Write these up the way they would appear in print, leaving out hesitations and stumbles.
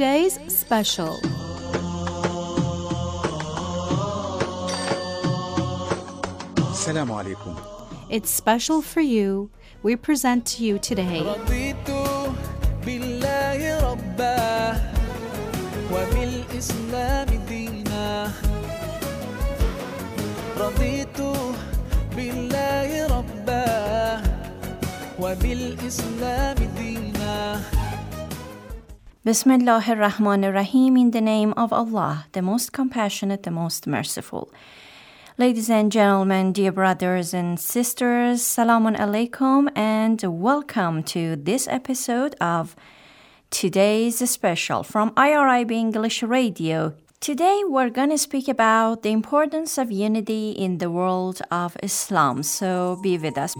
today's special. Assalamu alaikum. It's special for you. We present to you today رضيت بالله ربا وبالإسلام دينا رضيت بالله ربا وبالإسلام دينا Bismillah ar-Rahman ar-Rahim, in the name of Allah, the most compassionate, the most merciful. Ladies and gentlemen, dear brothers and sisters, Salamun Alaikum and welcome to this episode of today's special from IRIB English Radio. Today we're going to speak about the importance of unity in the world of Islam, so be with us.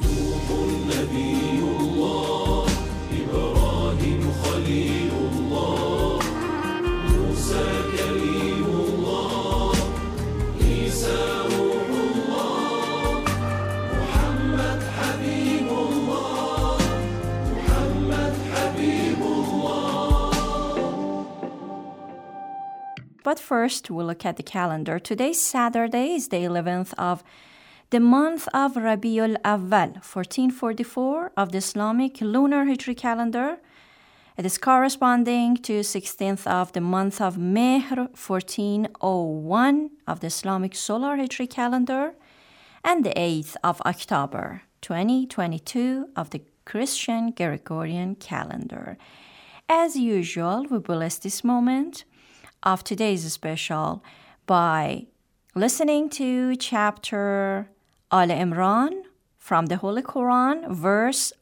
But first, we'll look at the calendar. Today's Saturday is the 11th of the month of Rabiul Awwal, 1444 of the Islamic lunar Hijri calendar. It is corresponding to 16th of the month of Mehr, 1401 of the Islamic solar Hijri calendar, and the 8th of October, 2022 of the Christian Gregorian calendar. As usual, we bless this moment of today's special by listening to chapter Al Imran from the Holy Quran, verse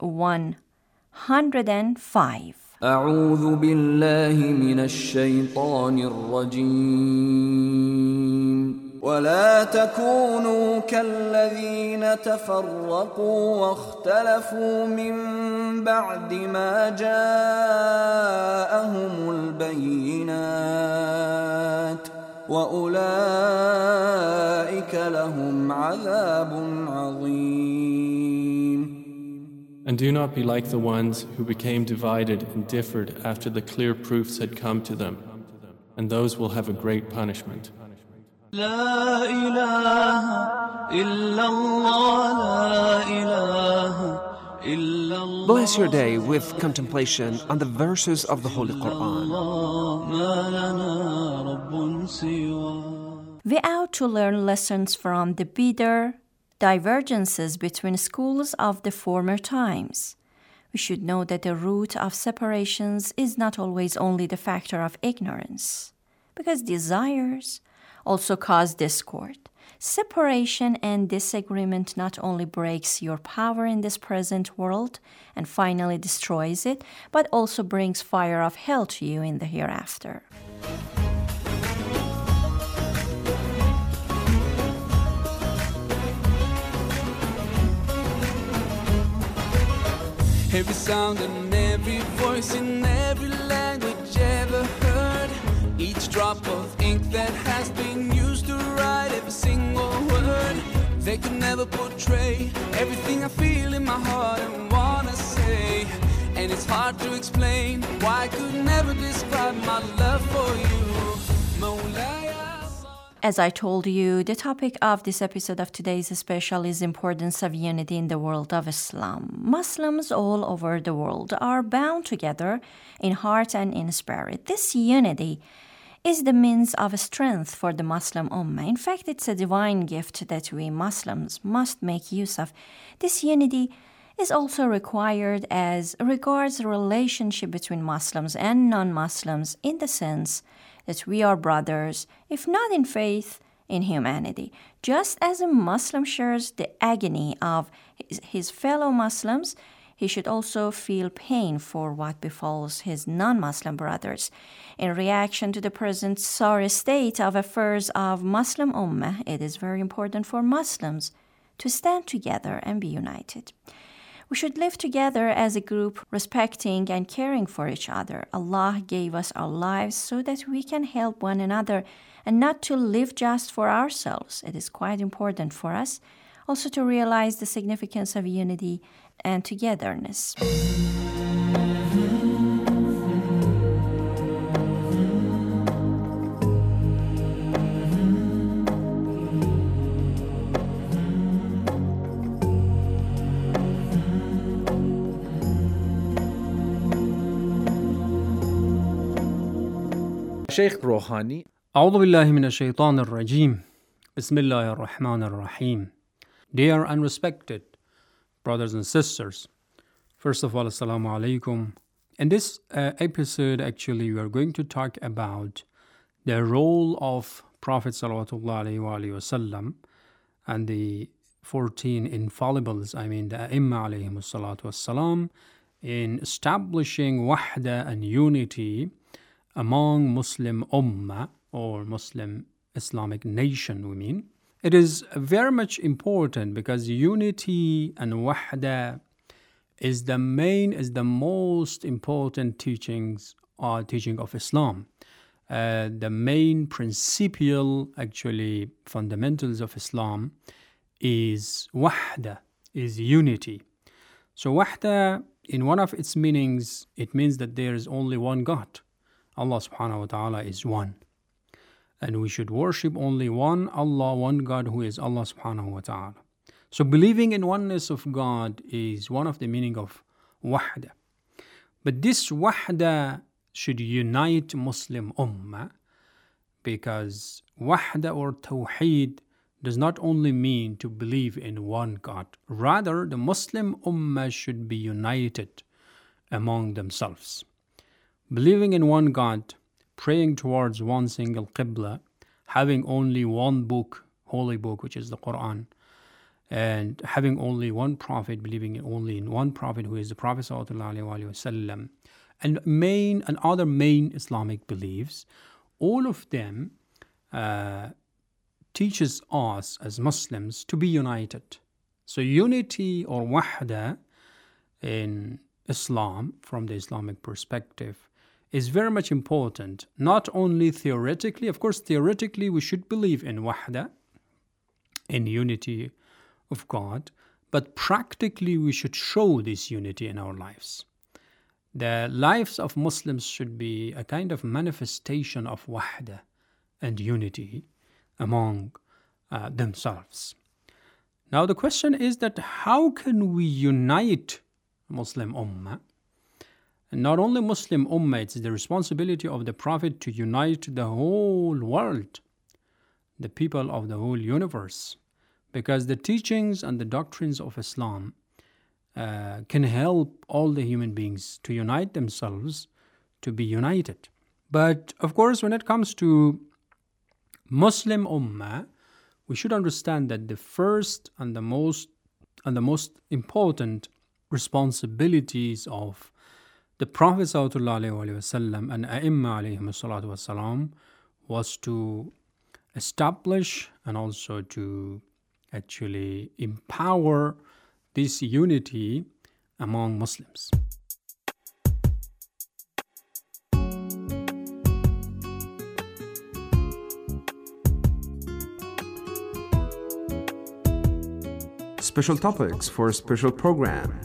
105. أعوذ بالله من الشيطان الرجيم ولا تكونوا كالذين تفرقوا واختلفوا من بعد ما جاءهم البينات وأولئك لهم عذاب عظيم. And do not be like the ones who became divided and differed after the clear proofs had come to them, and those will have a great punishment. لا إله إلا الله لا إله إلا الله. Bless your day with contemplation on the verses of the Holy Quran. ما لنا رب سواه. We ought to learn lessons from the bitter divergences between schools of the former times. We should know that the root of separations is not always only the factor of ignorance, because desires also cause discord. Separation and disagreement not only breaks your power in this present world and finally destroys it, but also brings fire of hell to you in the hereafter. Every sound and every voice in every language ever heard. Each drop of ink that has been used to write every single word. They could never portray everything I feel in my heart and wanna say. And it's hard to explain why I could never describe my love for you. Mawlaya. As I told you, the topic of this episode of today's special is importance of unity in the world of Islam. Muslims all over the world are bound together in heart and in spirit. This unity is the means of strength for the Muslim Ummah. In fact, it's a divine gift that we Muslims must make use of. This unity is also required as regards the relationship between Muslims and non-Muslims in the sense that we are brothers, if not in faith, in humanity. Just as a Muslim shares the agony of his fellow Muslims, he should also feel pain for what befalls his non-Muslim brothers. In reaction to the present sorry state of affairs of Muslim Ummah, it is very important for Muslims to stand together and be united. We should live together as a group, respecting and caring for each other. Allah gave us our lives so that we can help one another and not to live just for ourselves. It is quite important for us also to realize the significance of unity and togetherness. Sheikh Rouhani. أعوذ بالله من الشيطان الرجيم. بسم الله الرحمن الرحيم. Dear and respected brothers and sisters, first of all, Assalamu alaikum. In this episode, actually, we are going to talk about the role of Prophet Sallallahu Alaihi Wasallam and the 14 infallibles, the A'imma alayhimus salatu wassalam, in establishing wahda and unity among Muslim ummah or Muslim Islamic nation, It is very much important because unity and wahda is the most important teaching of Islam. The main principal, actually, fundamentals of Islam is wahda, is unity. So wahda, in one of its meanings, it means that there is only one God. Allah subhanahu wa ta'ala is one. And we should worship only one Allah, one God, who is Allah subhanahu wa ta'ala. So believing in oneness of God is one of the meaning of wahda. But this wahda should unite Muslim ummah, because wahda or tawheed does not only mean to believe in one God. Rather, the Muslim ummah should be united among themselves. Believing in one God, praying towards one single qibla, having only one book, holy book, which is the Quran, and having only one prophet, believing only in one prophet, who is the Prophet sallallahu alaihi wasallam, and other main Islamic beliefs, all of them teaches us as Muslims to be united. So unity or wahda in Islam, from the Islamic perspective, is very much important. Not only theoretically, of course, theoretically we should believe in wahda, in unity of God, but practically we should show this unity in our lives. The lives of Muslims should be a kind of manifestation of wahda and unity among themselves. Now the question is that how can we unite Muslim ummah? And not only Muslim ummah, it's the responsibility of the Prophet to unite the whole world, the people of the whole universe, because the teachings and the doctrines of Islam can help all the human beings to unite themselves, to be united. But of course, when it comes to Muslim ummah, we should understand that the first and the most important responsibilities of the Prophet ﷺ and A'imma ﷺ was to establish and also to actually empower this unity among Muslims. Special topics for a special program.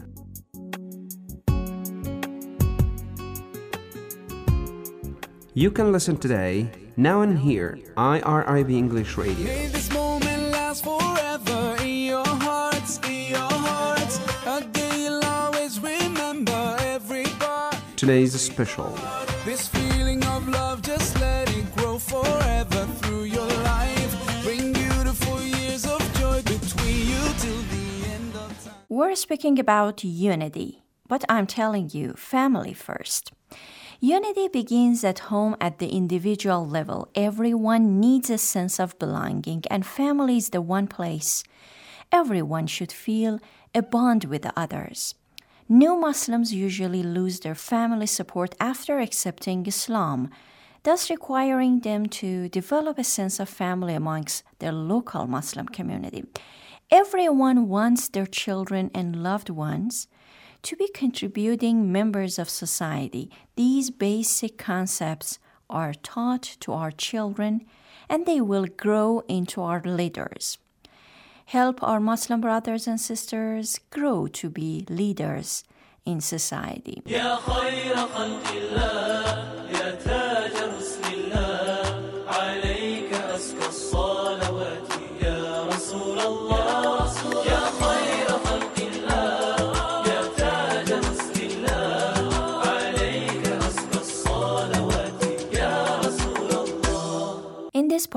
You can listen today, now and here, IRIB English Radio. May this moment last forever in your hearts, a day you'll always remember every part. Today's special. This feeling of love, just let it grow forever through your life. Bring beautiful years of joy between you till the end of time. We're speaking about unity, but I'm telling you, family first. Unity begins at home at the individual level. Everyone needs a sense of belonging, and family is the one place everyone should feel a bond with the others. New Muslims usually lose their family support after accepting Islam, thus requiring them to develop a sense of family amongst their local Muslim community. Everyone wants their children and loved ones to be contributing members of society. These basic concepts are taught to our children, and they will grow into our leaders. Help our Muslim brothers and sisters grow to be leaders in society. يا خير خلق الله يا تاج رسل الله عليك أزكى الصلوات يا رسول الله يا خير خلق الله يا تاج رسل الله عليك أزكى الصلوات يا رسول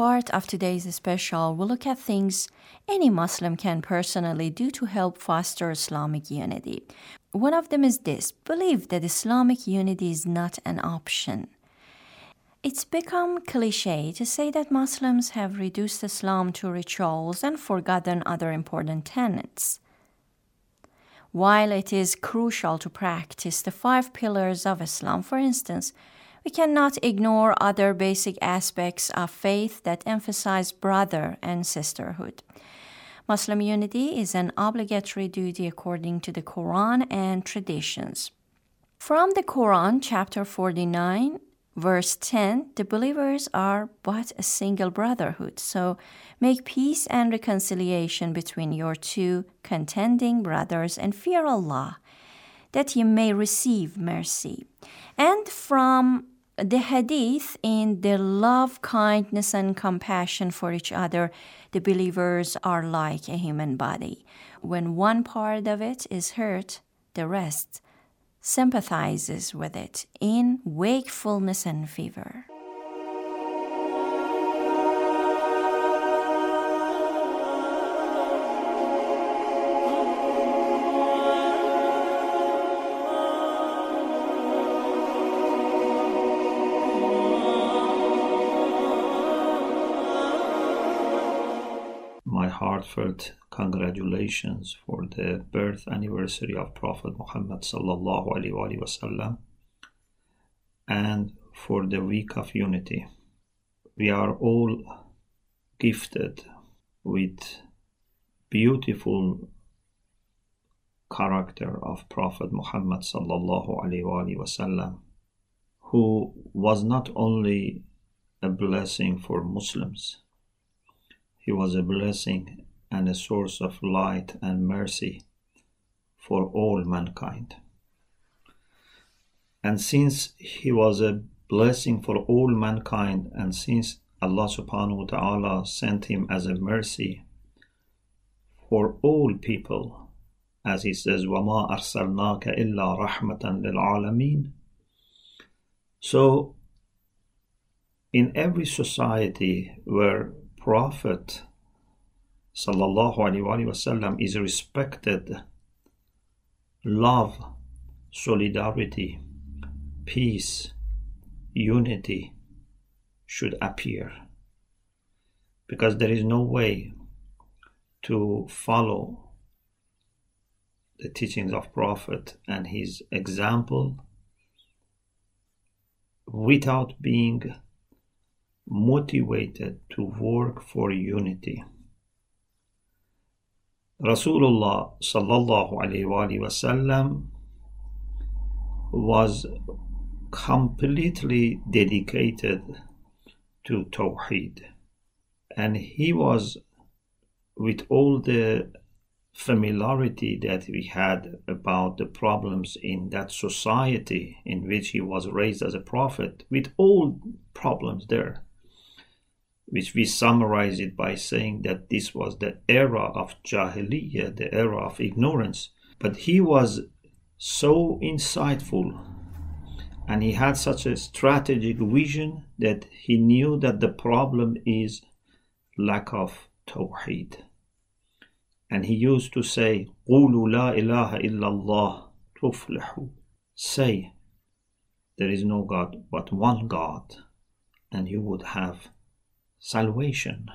part of today's special, we'll look at things any Muslim can personally do to help foster Islamic unity. One of them is this: believe that Islamic unity is not an option. It's become cliché to say that Muslims have reduced Islam to rituals and forgotten other important tenets. While it is crucial to practice the 5 pillars of Islam, for instance, we cannot ignore other basic aspects of faith that emphasize brother and sisterhood. Muslim unity is an obligatory duty according to the Quran and traditions. From the Quran, chapter 49, verse 10, the believers are but a single brotherhood, so make peace and reconciliation between your 2 contending brothers and fear Allah, that you may receive mercy. And from the hadith, in their love, kindness, and compassion for each other, the believers are like a human body. When one part of it is hurt, the rest sympathizes with it in wakefulness and fever. My heartfelt congratulations for the birth anniversary of Prophet Muhammad sallallahu alaihi wasallam and for the week of unity. We are all gifted with beautiful character of Prophet Muhammad sallallahu alaihi wasallam, who was not only a blessing for Muslims, he was a blessing and a source of light and mercy for all mankind. And since he was a blessing for all mankind, and since Allah subhanahu wa ta'ala sent him as a mercy for all people, as he says, وَمَا أَرْسَلْنَاكَ إِلَّا رَحْمَةً لِلْعَالَمِينَ. So, in every society where Prophet sallallahu alaihi wasallam is respected, love, solidarity, peace, unity should appear, because there is no way to follow the teachings of Prophet and his example without being motivated to work for unity. Rasulullah sallallahu alaihi wasallam was completely dedicated to Tawheed, and he was, with all the familiarity that we had about the problems in that society in which he was raised as a prophet, with all problems there, which we summarize it by saying that this was the era of Jahiliyyah, the era of ignorance. But he was so insightful, and he had such a strategic vision that he knew that the problem is lack of Tawheed. And he used to say, قُولُوا لَا إِلَهَ إِلَّا اللَّهُ تُفْلِحُوا. Say, there is no God but one God, and you would have salvation.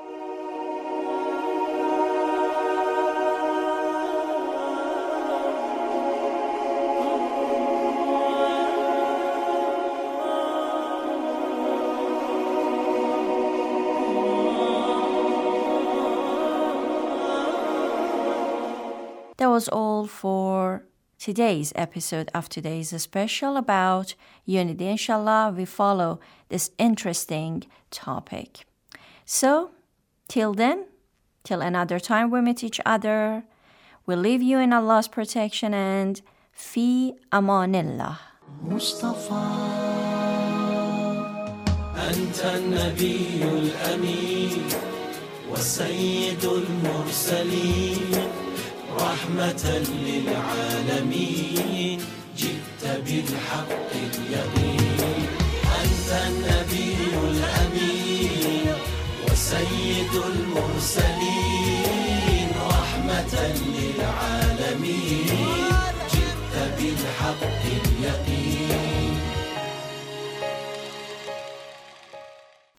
That was all for today's episode of today's special about unity. Inshallah, we follow this interesting topic. So, till then, till another time we meet each other, we leave you in Allah's protection and fi amanillah. مصطفى أنت النبي الأمين وسيد المرسلين رحمة للعالمين جئت بالحق اليقين أنت النبي الأمين رحمة للعالمين